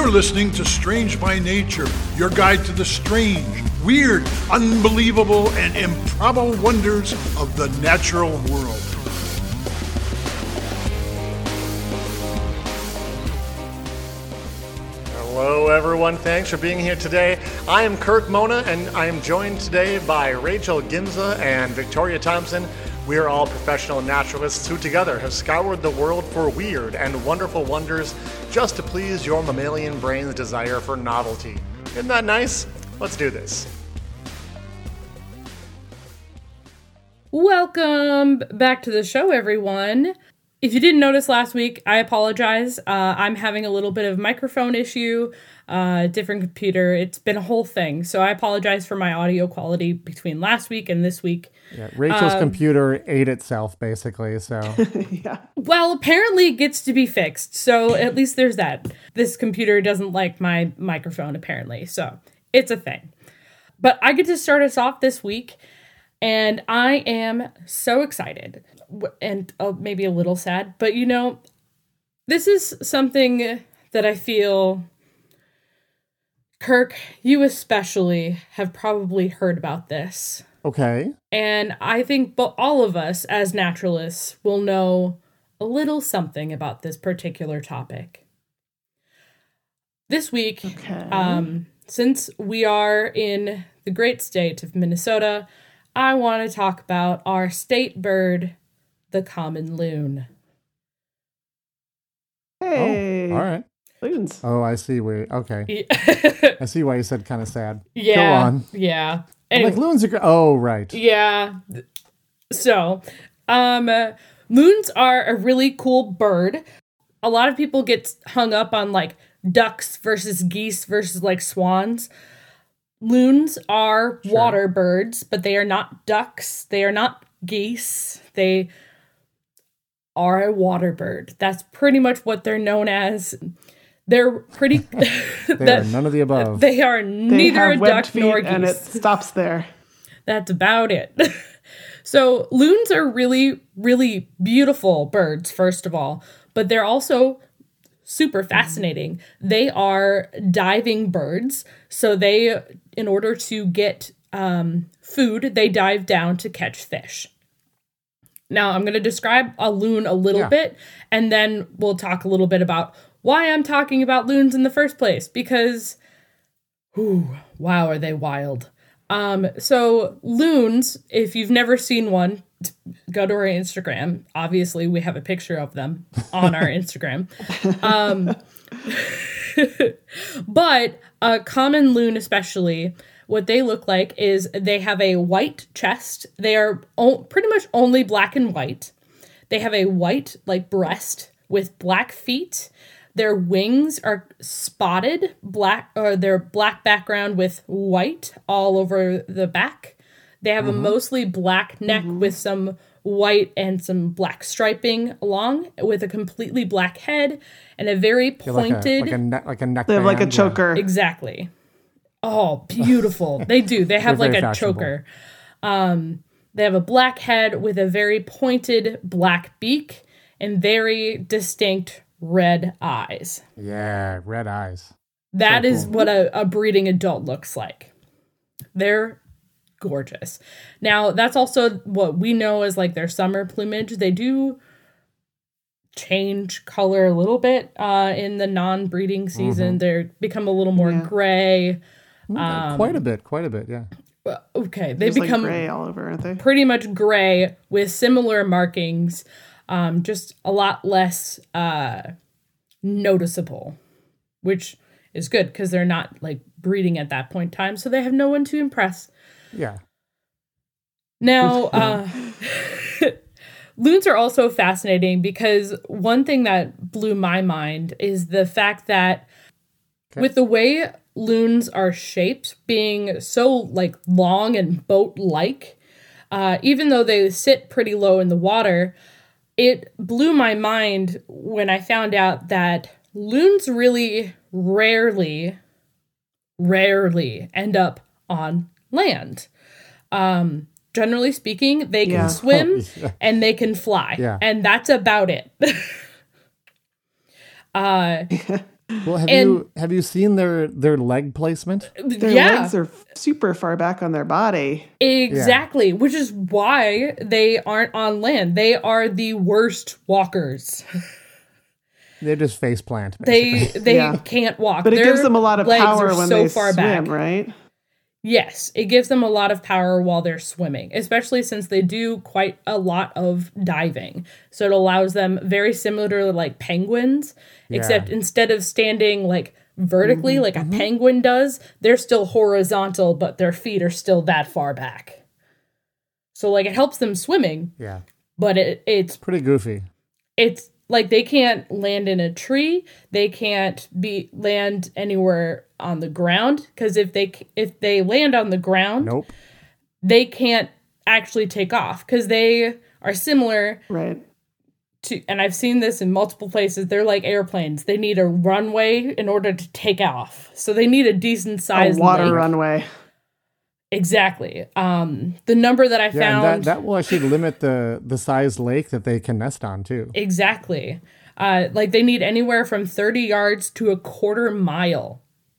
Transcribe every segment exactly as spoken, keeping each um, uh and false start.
You're listening to Strange by Nature, your guide to the strange, weird, unbelievable, and improbable wonders of the natural world. Hello, everyone. Thanks for being here today. I am Kirk Mona, and I am joined today by Rachel Ginza and Victoria Thompson. We are all professional naturalists who together have scoured the world for weird and wonderful wonders just to please your mammalian brain's desire for novelty. Isn't that nice? Let's do this. Welcome back to the show, everyone. If you didn't notice last week, I apologize. Uh, I'm having a little bit of microphone issue, uh, different computer. It's been a whole thing. So I apologize for my audio quality between last week and this week. Yeah, Rachel's um, computer ate itself, basically, so... yeah. Well, apparently it gets to be fixed, so at least there's that. This computer doesn't like my microphone, apparently, so it's a thing. But I get to start us off this week, and I am so excited. And uh, maybe a little sad, but you know, this is something that I feel, Kirk, you especially have probably heard about this. Okay. And I think bo- all of us as naturalists will know a little something about this particular topic. This week, okay. um, since we are in the great state of Minnesota, I want to talk about our state bird, the common loon. Hey. Oh, all right. Loons. Oh, I see where, okay. Yeah. I see why you said kind of sad. Yeah. Go on. Yeah. Anyway. Like loons are, gr- oh, right. Yeah. So, um, uh, loons are a really cool bird. A lot of people get hung up on like ducks versus geese versus like swans. Loons are sure. water birds, but they are not ducks. They are not geese. They are a water bird. That's pretty much what they're known as. They're pretty... they that, are none of the above. They are they neither a duck nor geese. And it stops there. That's about it. So loons are really, really beautiful birds, first of all, but they're also super fascinating. They are diving birds. So they, in order to get um, food, they dive down to catch fish. Now, I'm going to describe a loon a little yeah. bit, and then we'll talk a little bit about why I'm talking about loons in the first place, because, whew, wow, are they wild. Um, so loons, if you've never seen one, go to our Instagram. Obviously, we have a picture of them on our Instagram. Um, but a common loon especially, what they look like is they have a white chest. They are o- pretty much only black and white. They have a white, like, breast with black feet. Their wings are spotted black, or their black background with white all over the back. They have mm-hmm. a mostly black neck mm-hmm. with some white and some black striping along, with a completely black head and a very pointed... Like a, like a, ne- like a neck They have band, like a choker. Yeah. Exactly. Oh, beautiful. They do. They have like a choker. Um, they have a black head with a very pointed black beak and very distinct red eyes. Yeah, red eyes. That so is cool. what a, a breeding adult looks like. They're gorgeous. Now, that's also what we know as like their summer plumage. They do change color a little bit uh, in the non-breeding season. Mm-hmm. They become a little more yeah. gray. Um, quite a bit, quite a bit, yeah. Okay, they There's become like gray all over, aren't they? Pretty much gray with similar markings, um, just a lot less uh, noticeable, which is good because they're not like breeding at that point in time, so they have no one to impress. Yeah. Now, uh, loons are also fascinating because one thing that blew my mind is the fact that okay. with the way loons are shaped, being so like long and boat-like, uh, even though they sit pretty low in the water, it blew my mind when I found out that loons really rarely, rarely end up on land. Um, generally speaking, they can yeah. swim oh, yeah. and they can fly, yeah. and that's about it. uh, Well, have And- you have you seen their their leg placement? Their yeah, legs are super far back on their body. exactly. Which is why they aren't on land. They are the worst walkers. They just face plant. They Basically. they Yeah. can't walk. But it Their gives them a lot of legs power are when so they far swim, back. right? Yes, it gives them a lot of power while they're swimming, especially since they do quite a lot of diving. So it allows them very similar to like penguins, except instead of standing like vertically like a penguin does, they're still horizontal, but their feet are still that far back. So like it helps them swimming, Yeah, but it it's pretty goofy. it's like they can't land in a tree, they can't be land anywhere on the ground, because if they if they land on the ground, Nope. they can't actually take off, because they are similar Right. to, and I've seen this in multiple places, they're like airplanes. They need a runway in order to take off, so they need a decent A size water lake. runway. Exactly. Um, the number that I Yeah, and found that, that will actually limit the the size lake that they can nest on too. exactly. Uh, like they need anywhere from thirty yards to a quarter mile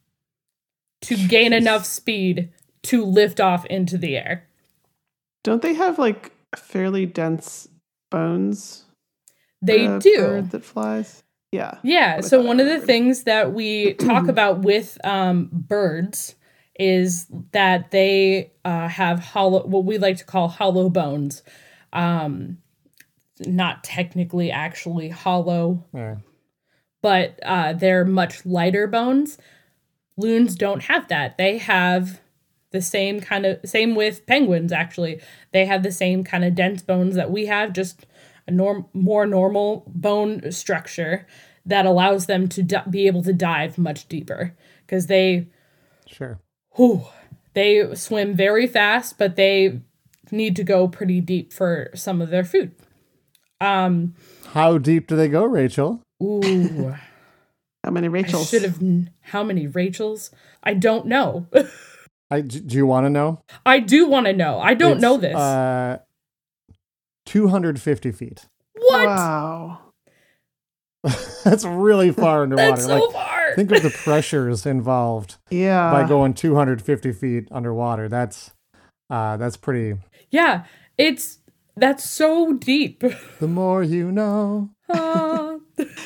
to gain enough speed to lift off into the air. Don't they have like fairly dense bones? They the do. Bird that flies. Yeah. Yeah. I So thought I one of the remembered. things that we talk about with um, birds is that they uh, have hollow, what we like to call hollow bones. Um, not technically actually hollow, Yeah. but uh, they're much lighter bones. Loons don't have that. They have the same kind of, same with penguins, actually. They have the same kind of dense bones that we have, just a norm, more normal bone structure that allows them to di- be able to dive much deeper, because they, Sure. whew, they swim very fast, but they need to go pretty deep for some of their food. Um, How deep do they go, Rachel? ooh. How many I Rachels? should have. kn- How many Rachels? I don't know. I, d- do you want to know? I do want to know. I don't It's, know this. Uh, two hundred fifty feet. what? Wow. That's really far underwater. That's so like, far. think of the pressures involved Yeah. by going two hundred fifty feet underwater. That's uh, that's pretty. Yeah, it's that's so deep. The more you know. Ah.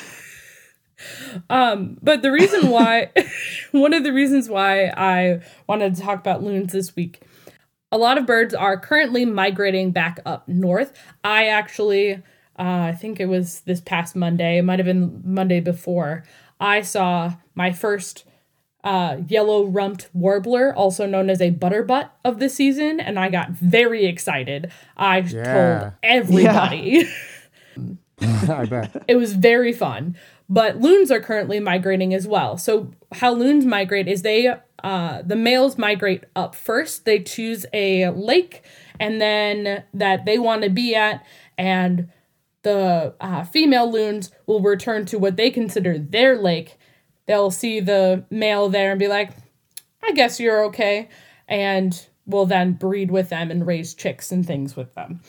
um, but the reason why, one of the reasons why I wanted to talk about loons this week, a lot of birds are currently migrating back up north. I actually, uh, I think it was this past Monday, it might have been Monday before, I saw my first uh, yellow-rumped warbler, also known as a butterbutt of the season, and I got very excited. I Yeah. told everybody. I bet. It was very fun. But loons are currently migrating as well. So how loons migrate is they, uh, the males migrate up first. They choose a lake and then that they want to be at, and the uh, female loons will return to what they consider their lake. They'll see the male there and be like, I guess you're okay. And will then breed with them and raise chicks and things with them.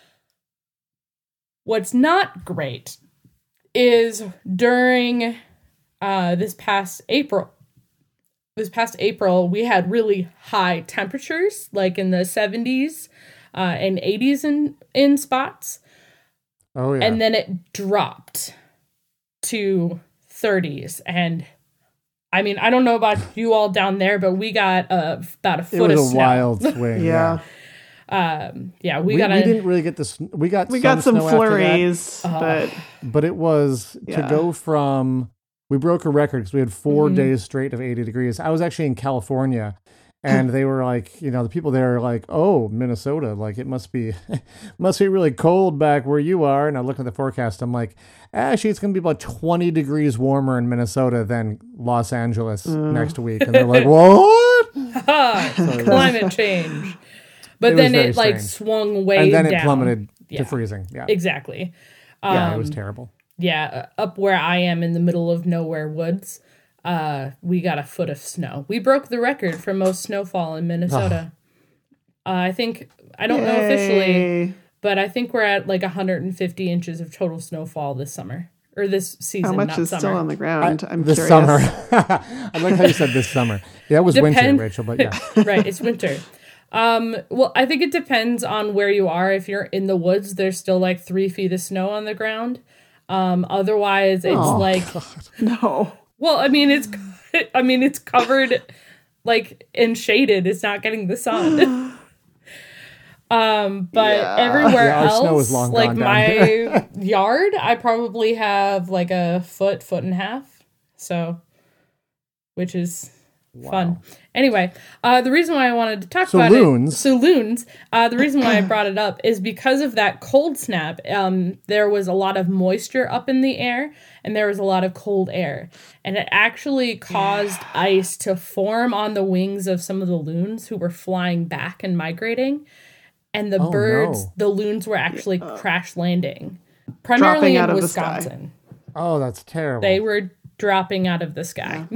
What's not great is during uh, this past April, this past April, we had really high temperatures, like in the seventies uh, and eighties in, in spots. Oh yeah. And then it dropped to thirties. And I mean, I don't know about you all down there, but we got uh, about a it foot of was a snow. wild swing. Yeah. Um, yeah, we, We, got we a, didn't really get this. We got We got some snow after that, flurries, Uh, but but it was Yeah. to go from. We broke a record because we had 4 Mhm. days straight of eighty degrees. I was actually in California, and they were like, you know, the people there are like, "Oh, Minnesota, like it must be, must be really cold back where you are." And I looked at the forecast. I'm like, actually, it's going to be about twenty degrees warmer in Minnesota than Los Angeles Mm. next week. And they're like, "What?" climate change. But It then was very it like strange. swung way And then down. it plummeted Yeah. to freezing. Yeah, Exactly. yeah, it was Um, terrible. Yeah, uh, up where I am in the middle of nowhere woods, uh, we got a foot of snow. We broke the record for most snowfall in Minnesota. uh, I think, I don't know officially, Yay. but I think we're at like one hundred fifty inches of total snowfall this summer, or this season. How much not is summer. still on the ground? I'm this curious. summer. I like how you said this summer. Yeah, it was Depend- winter, Rachel, but yeah. Right, it's winter. Um, well, I think it depends on where you are. If you're in the woods, there's still like three feet of snow on the ground. Um, otherwise, it's Oh, like, No. well, I mean, it's, I mean, it's covered like and shaded. It's not getting the sun. um, but Yeah. everywhere Yeah, our else, snow is long like gone down my here. yard, I probably have like a foot, foot and a half. So, which is fun. Anyway, uh, the reason why I wanted to talk So about loons. it, so loons, uh, the reason why I brought it up is because of that cold snap. Um, there was a lot of moisture up in the air, and there was a lot of cold air, and it actually caused ice to form on the wings of some of the loons who were flying back and migrating, and the Oh, birds, no. the loons were actually crash landing, primarily Dropping out in of the sky. Wisconsin. Oh, that's terrible. They were dropping out of the sky.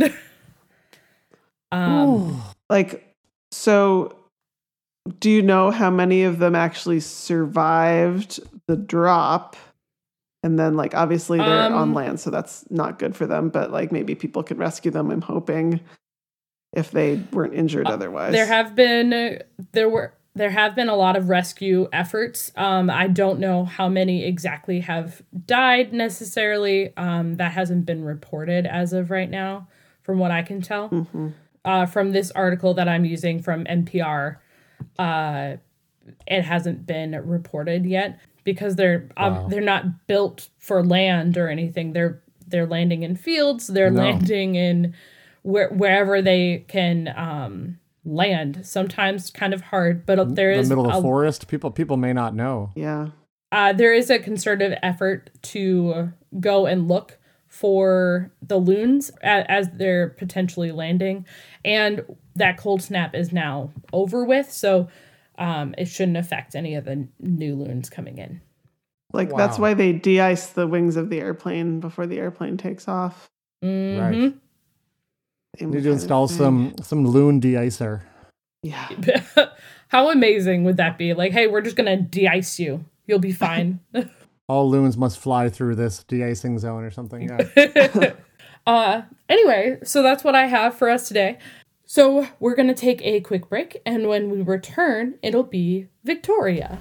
Like, so do you know how many of them actually survived the drop? And then, like, obviously they're Um, on land, so that's not good for them. But, like, maybe people could rescue them, I'm hoping, if they weren't injured otherwise. There have been there were there have been a lot of rescue efforts. Um, I don't know how many exactly have died necessarily. Um, that hasn't been reported as of right now, from what I can tell. Mm-hmm. Uh, from this article that I'm using from N P R, uh, it hasn't been reported yet because they're Wow. uh, they're not built for land or anything. They're they're landing in fields. They're No. landing in where, wherever they can um, land. Sometimes kind of hard, but there in is the middle of a, the forest. People people may not know. Yeah. uh, there is a concerted effort to go and look for the loons as, as they're potentially landing, and that cold snap is now over with, so um, it shouldn't affect any of the new loons coming in. Like, that's Wow. why they de-ice the wings of the airplane before the airplane takes off. Mhm. Right. Same Need kind to of install thing. some some loon de-icer. Yeah. How amazing would that be? Like, hey, we're just gonna de-ice you. You'll be fine. All loons must fly through this de-icing zone or something. Yeah. uh, anyway, so that's what I have for us today. So we're gonna take a quick break, and when we return, it'll be Victoria.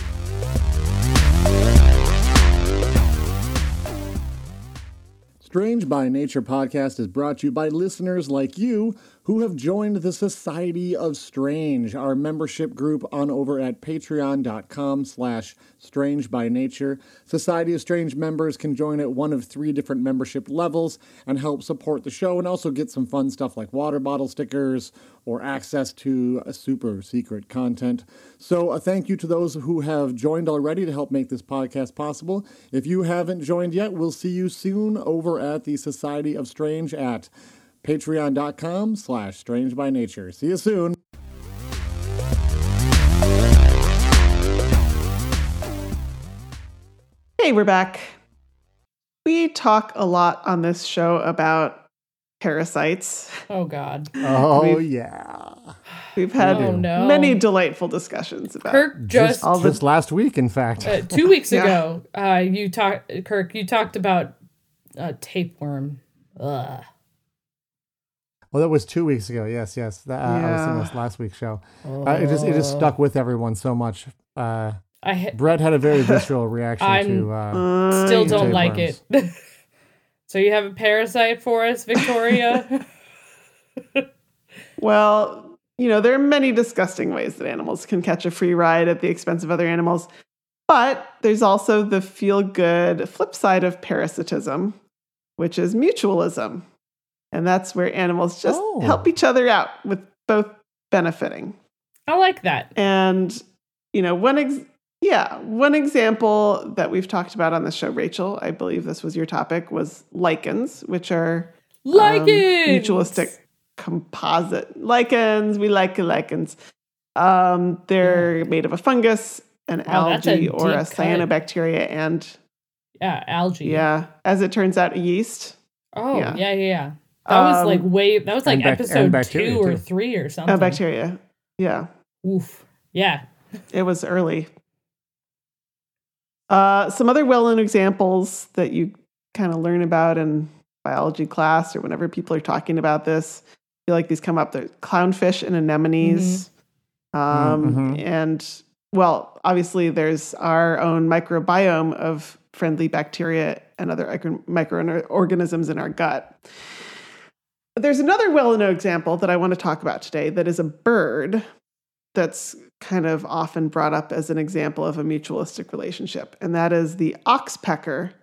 Strange by Nature podcast is brought to you by listeners like you who have joined the Society of Strange, our membership group on over at patreon.com slash strange by nature. Society of Strange members can join at one of three different membership levels and help support the show and also get some fun stuff like water bottle stickers or access to a super secret content. So a thank you to those who have joined already to help make this podcast possible. If you haven't joined yet, we'll see you soon over at the Society of Strange at patreon.com slash strange by nature. See you soon. Hey, we're back. We talk a lot on this show about parasites. Oh God, Oh, We've- yeah. We've had Oh, no. many delightful discussions about Kirk just, Just, all the- just last week, in fact. uh, two weeks Yeah. ago, uh, you talked, Kirk. You talked about uh, tapeworm. Ugh. Well, that was two weeks ago. Yes, yes. That, uh, I was thinking Yeah. it was last week's show. Uh, it just it just stuck with everyone so much. Uh, I ha- Brett had a very visceral reaction I'm- to. Uh, Uh, still yeah. don't like tapeworms. it. So you have a parasite for us, Victoria? Well, you know, there are many disgusting ways that animals can catch a free ride at the expense of other animals. But there's also the feel-good flip side of parasitism, which is mutualism. And that's where animals just Oh. help each other out with both benefiting. I like that. And, you know, one ex- yeah, one example that we've talked about on the show, Rachel, I believe this was your topic, was lichens, which are um, Lichens! mutualistic composite lichens. We like lichens. Um, they're made of a fungus, an Wow, that's a algae, or a deep cut. cyanobacteria, and Yeah, algae. yeah, as it turns out, a yeast. Oh, yeah, Yeah. yeah, yeah. That was Um, like way. That was like and bac- and episode bacteria, two or too. three or something. Uh, bacteria. Yeah, Oof. Yeah. it was early. Uh, some other well-known examples that you kind of learn about in biology class or whenever people are talking about this. I feel like these come up. There's clownfish and anemones. Mm-hmm. Um, mm-hmm. And, well, obviously there's our own microbiome of friendly bacteria and other microorganisms in our gut. There's another well-known example that I want to talk about today that is a bird that's kind of often brought up as an example of a mutualistic relationship, and that is the oxpecker.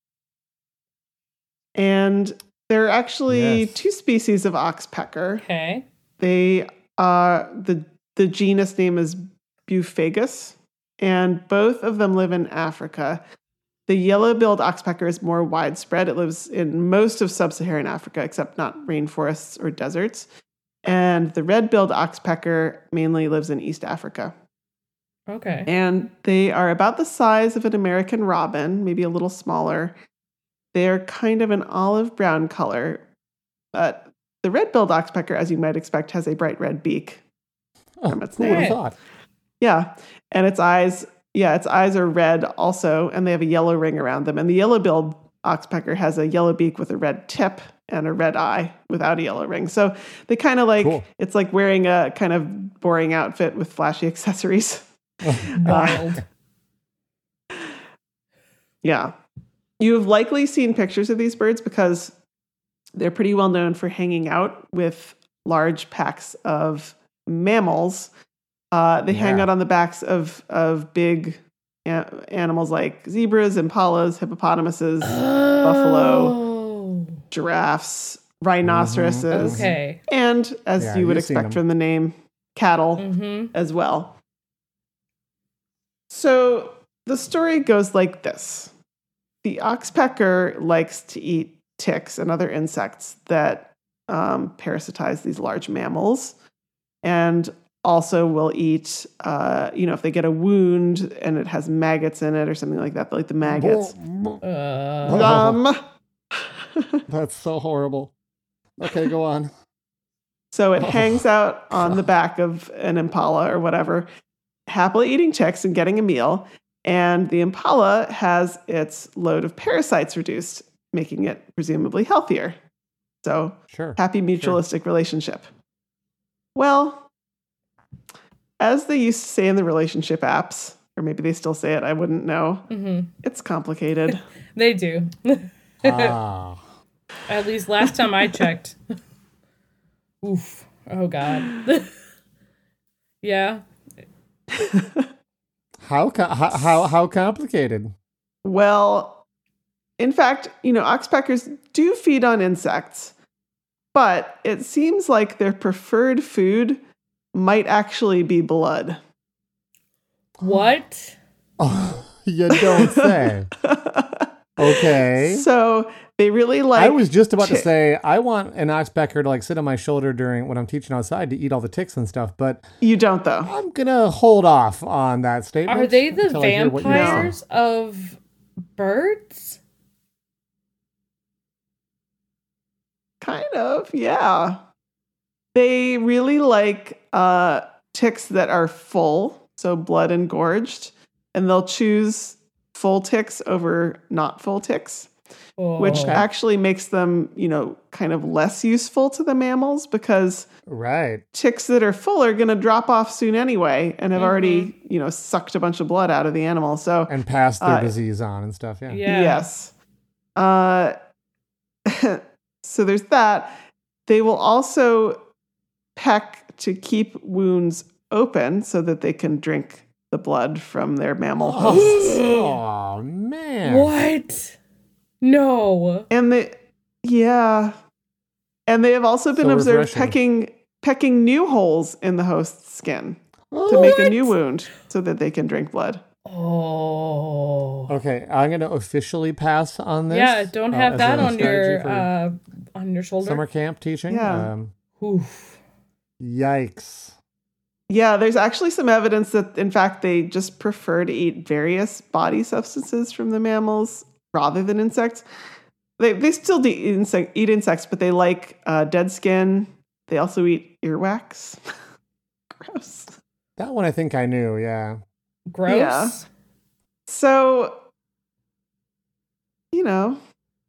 And there are actually yes. two species of oxpecker. Okay. They are, the, the genus name is Buphagus, and both of them live in Africa. The yellow-billed oxpecker is more widespread. It lives in most of sub-Saharan Africa, except not rainforests or deserts. And the red-billed oxpecker mainly lives in East Africa. Okay. And they are about the size of an American robin, maybe a little smaller. They're kind of an olive brown color. But the red-billed oxpecker, as you might expect, has a bright red beak. Oh, from its who name. would have thought? Yeah. And its eyes... Yeah, its eyes are red also, and they have a yellow ring around them. And the yellow-billed oxpecker has a yellow beak with a red tip and a red eye without a yellow ring. So they kind of like, cool. It's like wearing a kind of boring outfit with flashy accessories. Wild. Uh, yeah. You've likely seen pictures of these birds because they're pretty well known for hanging out with large packs of mammals. Uh, they yeah. hang out on the backs of, of big a- animals like zebras, impalas, hippopotamuses, oh. buffalo, giraffes, rhinoceroses, mm-hmm. okay. and, as yeah, you would expect from the name, cattle mm-hmm. as well. So the story goes like this. The oxpecker likes to eat ticks and other insects that um, parasitize these large mammals, and also will eat, uh, you know, if they get a wound and it has maggots in it or something like that, like the maggots. Uh, um, That's so horrible. Okay, go on. So it hangs out on the back of an impala or whatever, happily eating ticks and getting a meal. And the impala has its load of parasites reduced, making it presumably healthier. So sure. happy mutualistic sure. relationship. Well, as they used to say in the relationship apps, or maybe they still say it, I wouldn't know. Mm-hmm. It's complicated. They do. ah. At least last time I checked. Oof. Oh, God. Yeah. How, how how how complicated? Well, in fact, you know, oxpeckers do feed on insects, but it seems like their preferred food might actually be blood. What? Oh, you don't say. Okay. So they really like... I was just about tick. to say, I want an oxpecker to like sit on my shoulder during when I'm teaching outside to eat all the ticks and stuff, but... You don't, though. I'm going to hold off on that statement. Are they the vampires of birds? Kind of, yeah. They really like uh, ticks that are full, so blood engorged, and they'll choose full ticks over not full ticks, oh. which actually makes them, you know, kind of less useful to the mammals because right. ticks that are full are going to drop off soon anyway and have mm-hmm. already, you know, sucked a bunch of blood out of the animal. So and passed their uh, disease on and stuff. Yeah. yeah. Yes. Uh, so there's that. They will also peck to keep wounds open so that they can drink the blood from their mammal hosts. Oh, man. What? No. And they, yeah. And they have also been so observed refreshing. pecking pecking new holes in the host's skin what? to make a new wound so that they can drink blood. Oh. Okay, I'm going to officially pass on this. Yeah, don't have uh, that on your uh, on your shoulder. Summer camp teaching. Yeah. Um, Oof. Yikes. Yeah, there's actually some evidence that, in fact, they just prefer to eat various body substances from the mammals rather than insects. They they still do eat, insect, eat insects, but they like uh, dead skin. They also eat earwax. Gross. That one I think I knew, yeah. Gross. Yeah. So, you know,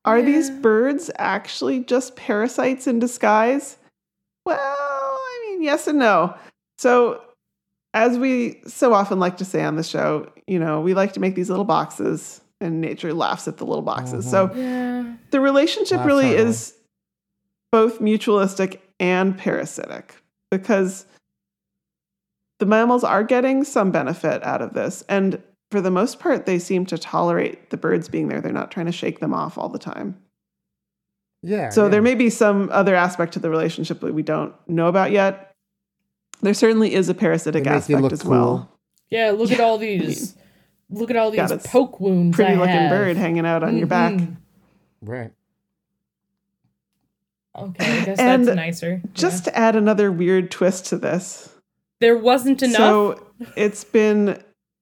Are Yeah. these birds actually just parasites in disguise? Well, I mean, yes and no. So, as we so often like to say on the show, you know, we like to make these little boxes, and nature laughs at the little boxes. Mhm. So, Yeah. the relationship Laughs really heartily. is both mutualistic and parasitic, because the mammals are getting some benefit out of this. And for the most part, they seem to tolerate the birds being there. They're not trying to shake them off all the time. Yeah. So yeah. there may be some other aspect to the relationship that we don't know about yet. There certainly is a parasitic They make you aspect look as cool. well. Yeah, look at all these. Look at all these got this poke wounds. Pretty I looking have. bird hanging out on your back. Mhm. Right. Okay, I guess And that's nicer. Just Yeah. to add another weird twist to this. There wasn't enough. So it's been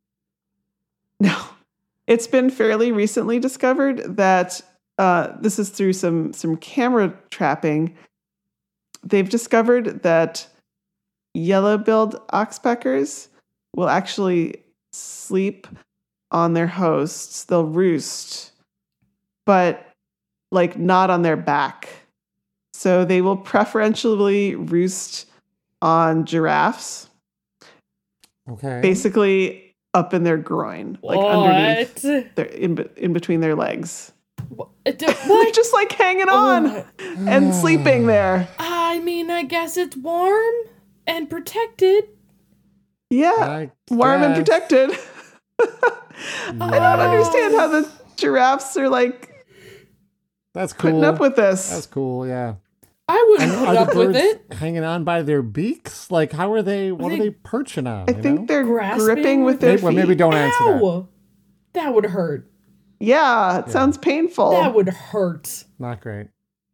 no, it's been fairly recently discovered that uh, this is through some some camera trapping. They've discovered that yellow-billed oxpeckers will actually sleep on their hosts. They'll roost, but like not on their back. So they will preferentially roost on giraffes. Okay. Basically up in their groin, like what? underneath, their, in, be- in between their legs. What? What? Just like hanging on Oh. and sleeping there. I mean, I guess it's warm and protected. Yeah, I warm and guess. protected. I don't understand how the giraffes are like That's cool. putting up with this. That's cool. Yeah. I wouldn't And put are the up with birds it. hanging on by their beaks? Like, how are they? What are they- they perching on? I you think know? they're Grasping gripping with with their Maybe, well, feet. maybe don't answer that. Ow! That would hurt. Yeah, it sounds painful. That would hurt. Not great.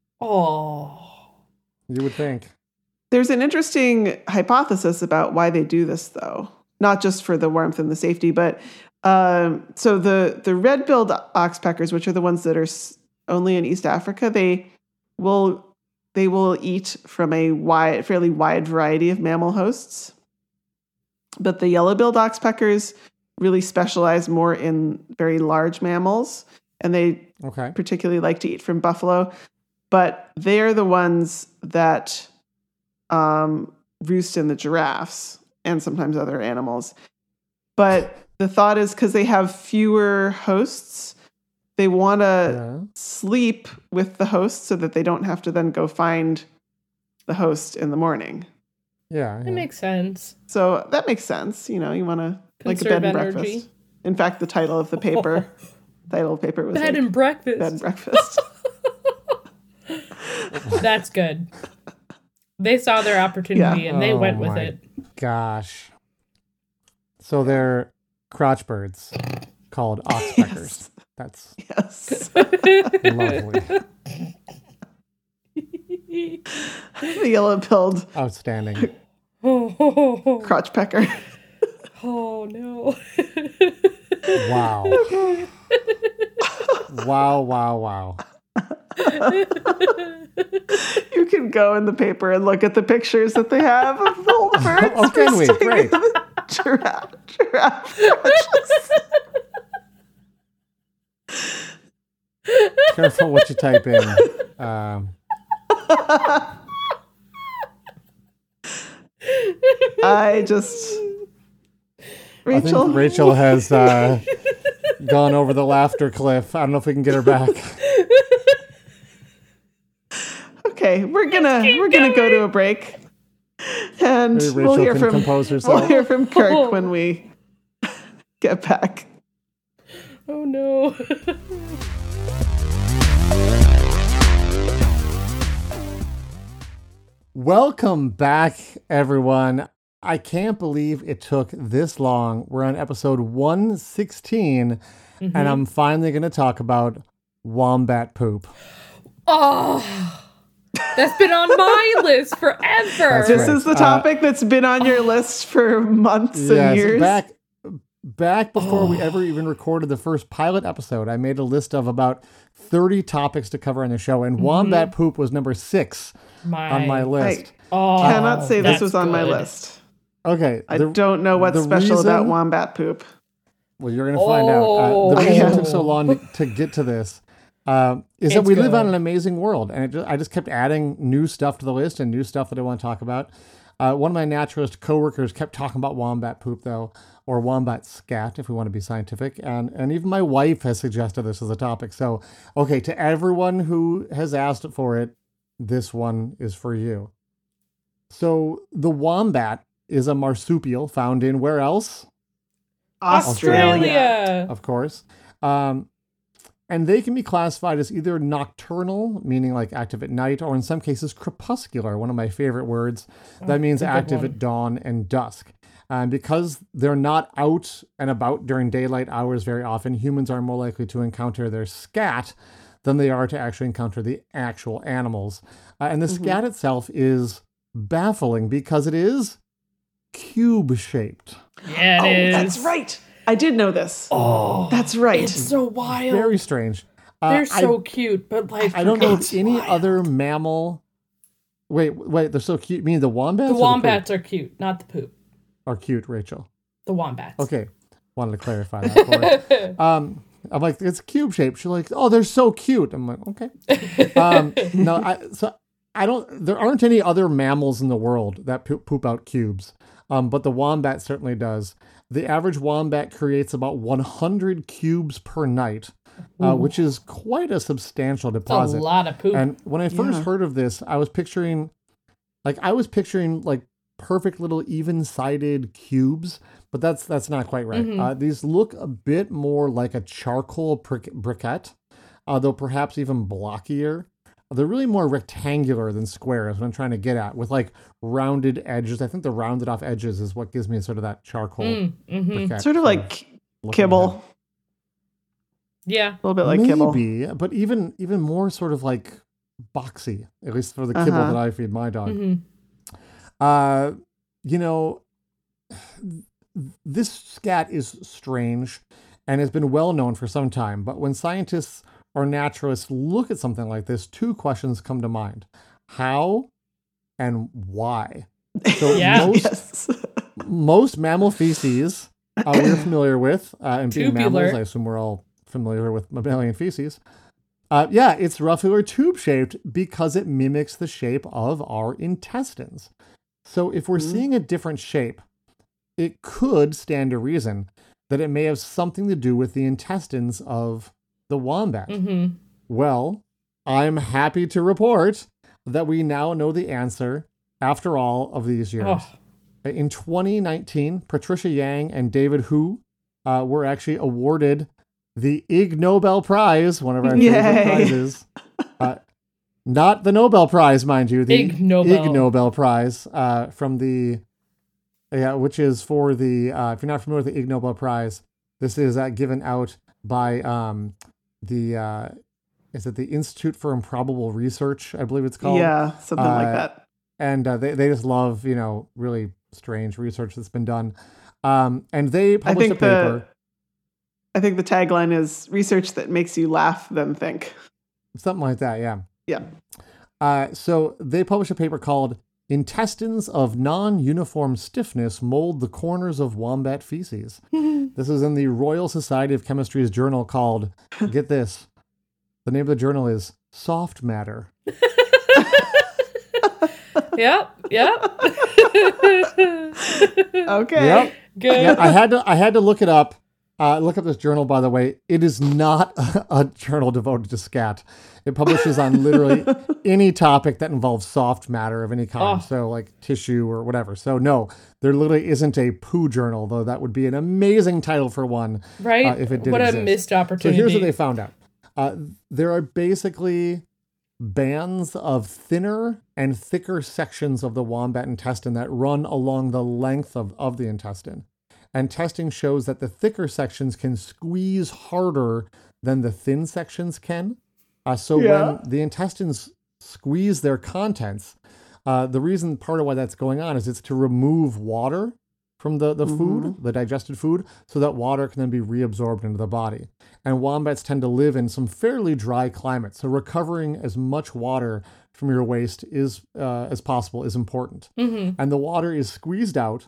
Oh. You would think. There's an interesting hypothesis about why they do this, though. Not just for the warmth and the safety, but um, so the the red-billed oxpeckers, which are the ones that are s- only in East Africa, they will they will eat from a wide, fairly wide variety of mammal hosts. But the yellow-billed oxpeckers really specialize more in very large mammals, and they Okay. particularly like to eat from buffalo, but they're the ones that um, roost in the giraffes and sometimes other animals. But the thought is because they have fewer hosts, they want to Yeah. sleep with the host so that they don't have to then go find the host in the morning. Yeah. That yeah. makes sense. So that makes sense. You know, you want to like a Conserve bed and energy. breakfast. In fact, the title of the paper, title of the paper was Bed like, and breakfast. bed and breakfast. That's good. They saw their opportunity and they Oh went with my it. Gosh. So they're crotch birds called oxpeckers. That's Yes. lovely. The yellow-billed Outstanding. Oh, crotch pecker. oh no. Wow. Wow, wow, wow. You can go in the paper and look at the pictures that they have of little birds. Oh, can we? roosting Great. in the Giraffe, giraffe crotches. Careful what you type in. Um, I just I Rachel. think Rachel has uh, gone over the laughter cliff. I don't know if we can get her back. Okay, we're gonna we're gonna go to a break, and Maybe we'll Rachel hear can from compose we'll herself. hear from Kirk when we get back. Oh no. Welcome back, everyone. I can't believe it took this long. We're on episode one sixteen, Mm-hmm. and I'm finally going to talk about wombat poop. Oh, that's been on my list forever. That's This right. is the Uh, topic that's been on your list for months and Yes, years. back back before we ever even recorded the first pilot episode, I made a list of about thirty topics to cover on the show, and wombat poop was number six My, on my list. oh, Cannot say this that's was on my good. list. Okay, I the- don't know what's the special about reason- wombat poop. Well, you're going to find out. Uh, the Oh. reason it took so long to, to get to this uh, is It's that we live good. on an amazing world. And it just, I just kept adding new stuff to the list and new stuff that I want to talk about. Uh, one of my naturalist coworkers kept talking about wombat poop, though, or wombat scat, if we want to be scientific. And, and even my wife has suggested this as a topic. So, okay, to everyone who has asked for it, this one is for you. So the wombat is a marsupial found in where else? Australia. Of course. Um, and they can be classified as either nocturnal, meaning like active at night, or in some cases crepuscular, one of my favorite words. That Oh, means a good active one. at dawn and dusk. And because they're not out and about during daylight hours very often, humans are more likely to encounter their scat than they are to actually encounter the actual animals. Uh, and the Mm-hmm. scat itself is baffling because it is cube-shaped. Yeah, Oh, it is. that's right. I did know this. Oh, That's right. it's so wild. Very strange. Uh, They're I- so cute, but like I don't know if it's any wild. other mammal. Wait, wait, they're so cute. You mean the wombats? The or wombats are cute, not the poop. poop? Are cute, Rachel. The wombats. Okay, wanted to clarify that for her. Um, I'm like, it's cube shaped. She's like, oh, they're so cute. I'm like, okay. Um, no, I so I don't. There aren't any other mammals in the world that poop, poop out cubes. Um, but the wombat certainly does. The average wombat creates about one hundred cubes per night, uh, which is quite a substantial It's a deposit. lot of poop. And when I first Yeah. heard of this, I was picturing, like, I was picturing like perfect little even-sided cubes, but that's that's not quite right. Mhm. Uh, these look a bit more like a charcoal brick- briquette, uh, though perhaps even blockier. They're really more rectangular than square, is what I'm trying to get at, with like rounded edges. I think the rounded off edges is what gives me sort of that charcoal. Mm, mhm. briquette Sort of like look kibble. Yeah. A little bit like kibble. Maybe, but even even more sort of like boxy, at least for the kibble Uh-huh. that I feed my dog. hmm Uh, you know, this scat is strange and has been well known for some time. But when scientists or naturalists look at something like this, two questions come to mind: how and why? So Yeah. most Yes. most mammal feces uh, we're familiar with, uh, and being Tubular. mammals, I assume we're all familiar with mammalian feces. Uh, yeah, it's roughly or tube-shaped because it mimics the shape of our intestines. So if we're Mhm. seeing a different shape, it could stand to reason that it may have something to do with the intestines of the wombat. hmm Well, I'm happy to report that we now know the answer after all of these years. Oh, In twenty nineteen, Patricia Yang and David Hu uh, were actually awarded the Ig Nobel Prize, one of our favorite Yay. prizes. Uh, not the Nobel Prize, mind you, the Ig Nobel. Ig Nobel Prize uh, from the, yeah, which is for the, uh, if you're not familiar with the Ig Nobel Prize, this is uh, given out by um, the, uh, is it the Institute for Improbable Research, I believe it's called. Yeah, something like Uh, that. And uh, they, they just love, you know, really strange research that's been done. Um, and they I published a think the paper, I think the tagline is research that makes you laugh then think. something like that, yeah. Yeah. Uh, so they published a paper called Intestines of Non-Uniform Stiffness Mold the Corners of Wombat Feces. This is in the Royal Society of Chemistry's journal called, get this, the name of the journal is Soft Matter. Yep. Yep. Okay. Yep. Good. Yeah, I had to I had to look it up. Uh, look up this journal, by the way. It is not a, a journal devoted to scat. It publishes on literally any topic that involves soft matter of any kind. Oh. So like tissue or whatever. So no, there literally isn't a poo journal, though that would be an amazing title for one. Right? uh, if it did what exist. a missed So opportunity. here's what they found out. Uh, there are basically bands of thinner and thicker sections of the wombat intestine that run along the length of, of the intestine. And testing shows that the thicker sections can squeeze harder than the thin sections can. Uh, so Yeah. when the intestines squeeze their contents, uh, the reason part of why that's going on is it's to remove water from the, the food, the digested food, so that water can then be reabsorbed into the body. And wombats tend to live in some fairly dry climates, so recovering as much water from your waste is uh, as possible is important. Mhm. And the water is squeezed out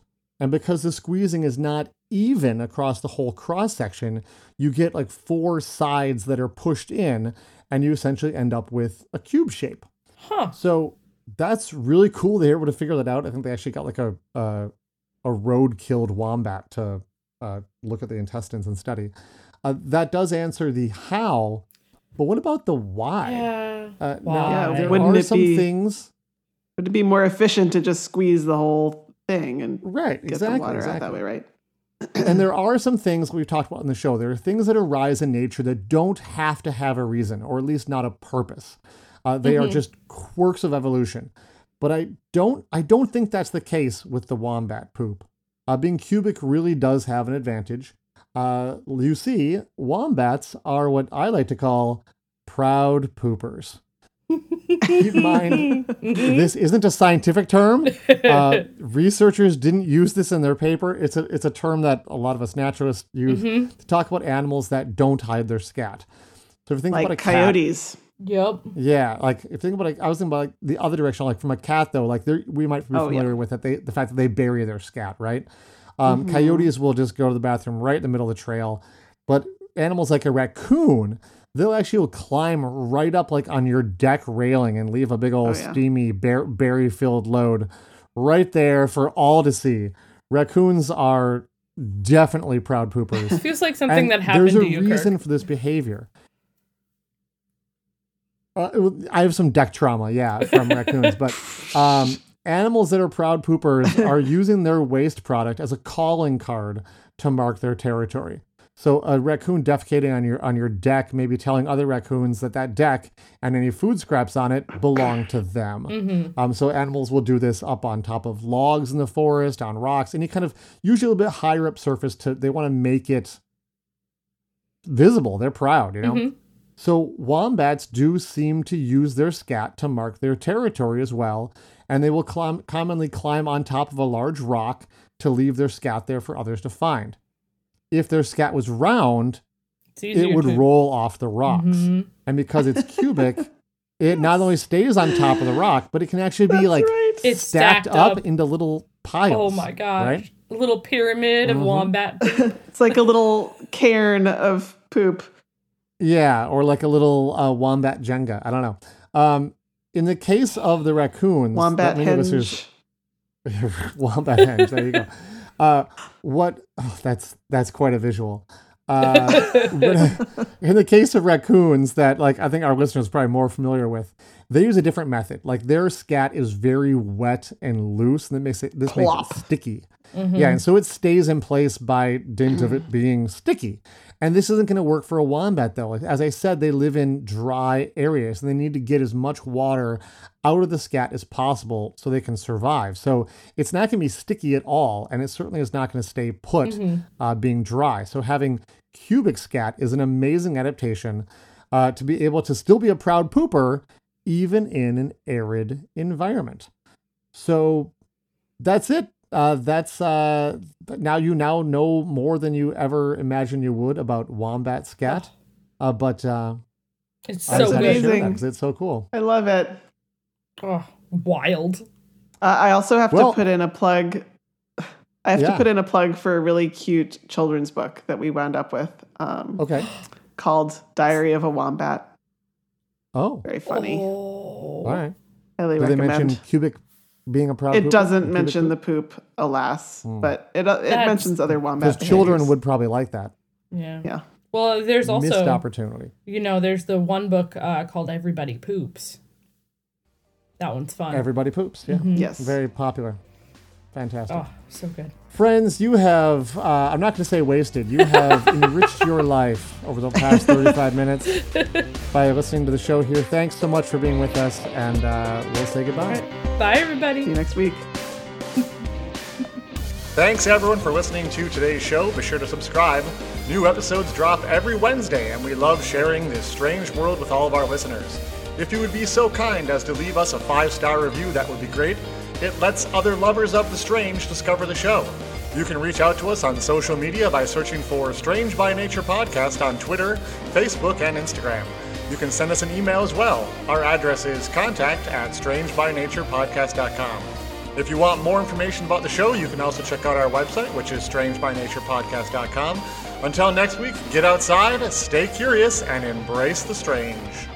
And because the squeezing is not even across the whole cross section, you get like four sides that are pushed in, and you essentially end up with a cube shape. Huh. So that's really cool. They were able to figure that out. I think they actually got like a a, a road-killed wombat to uh, look at the intestines and study. Uh, that does answer the how, but what about the why? Yeah. Uh, Why? Now, Yeah, there wouldn't are it some be- things. Would it be more efficient to just squeeze the whole thing and Right, get exactly. the water exactly. out that way, right? And there are some things we've talked about in the show. There are things that arise in nature that don't have to have a reason, or at least not a purpose. Uh, they Mm-hmm. are just quirks of evolution. But I don't, I don't think that's the case with the wombat poop. Uh, being cubic really does have an advantage. Uh, you see, wombats are what I like to call proud poopers. Keep in mind, this isn't a scientific term. Uh, researchers didn't use this in their paper. It's a it's a term that a lot of us naturalists use to talk about animals that don't hide their scat. So if you think Like about a cat, coyotes. Yep. yeah, like if you think about, like, I was thinking about like the other direction, like from a cat though, like they we might be Oh, familiar yeah. with it. They the fact that they bury their scat, right? Um, Coyotes will just go to the bathroom right in the middle of the trail, but animals like a raccoon, they'll actually will climb right up like on your deck railing and leave a big old Oh, yeah. steamy bear, berry-filled load right there for all to see. Raccoons are definitely proud poopers. Feels like something And that happened there's a to you, reason Kirk. for this behavior. Uh, it was- I have some deck trauma, yeah, from raccoons, but um, animals that are proud poopers are using their waste product as a calling card to mark their territory. So a raccoon defecating on your on your deck, maybe telling other raccoons that that deck and any food scraps on it belong to them. Mm-hmm. Um, so animals will do this up on top of logs in the forest, on rocks, any kind of usually a bit higher up surface. To they want to make it visible. They're proud, you know. Mhm. So wombats do seem to use their scat to mark their territory as well, and they will climb, commonly climb on top of a large rock to leave their scat there for others to find. If their scat was round, It's easier it would to- roll off the rocks. Mhm. And because it's cubic, it not only stays on top of the rock, but it can actually be That's like right. It's stacked, stacked up, up. into little piles. Oh my gosh. Right? A little pyramid of Mhm. wombat. It's like a little cairn of poop. Yeah, or like a little uh, wombat Jenga. I don't know. Um, in the case of the raccoons, Wombat that many of us are- henge. Wombat henge. There you go. Uh, what? Oh, that's that's quite a visual. Uh, but in the case of raccoons, that like I think our listeners are probably more familiar with, they use a different method. Like their scat is very wet and loose, and that makes it this Plop. makes it sticky. Yeah, and so it stays in place by dint of it being sticky. And this isn't going to work for a wombat, though. Like, as I said, they live in dry areas, and they need to get as much water out of the scat as possible so they can survive. So it's not going to be sticky at all, and it certainly is not going to stay put uh, being dry. So having cubic scat is an amazing adaptation uh, to be able to still be a proud pooper, even in an arid environment. So that's it. Uh, that's uh, now you now know more than you ever imagined you would about wombat scat. Uh, but uh, It's I so just had to share good. that Amazing. 'cause it's so cool. I love it. Oh, wild. Uh, I also have Well- to put in a plug. I have Yeah. to put in a plug for a really cute children's book that we wound up with um, Okay. called Diary of a Wombat. Oh, Very funny. Oh. all right. Highly Do they recommend. mention cubic being a proud? It pooper? doesn't Cubic mention the poop? poop, alas, Hmm. but it uh, it That's- mentions other wombat. Because children behaviors. would probably like that. Yeah. Yeah. Well, there's Missed also, opportunity. you know, there's the one book uh, called Everybody Poops. That one's fun. Everybody poops. Yeah. Yes. Very popular. Fantastic. Oh, so good. Friends, you have, uh, I'm not going to say wasted, you have enriched your life over the past thirty-five minutes by listening to the show here. Thanks so much for being with us, and uh, we'll say goodbye. Bye, See you everybody. next week. Thanks everyone for listening to today's show. Be sure to subscribe. New episodes drop every Wednesday, and we love sharing this strange world with all of our listeners. If you would be so kind as to leave us a five-star review, that would be great. It lets other lovers of the strange discover the show. You can reach out to us on social media by searching for Strange by Nature Podcast on Twitter, Facebook, and Instagram. You can send us an email as well. Our address is contact at strange by nature podcast dot com. If you want more information about the show, you can also check out our website, which is strange by nature podcast dot com. Until next week, get outside, stay curious, and embrace the strange.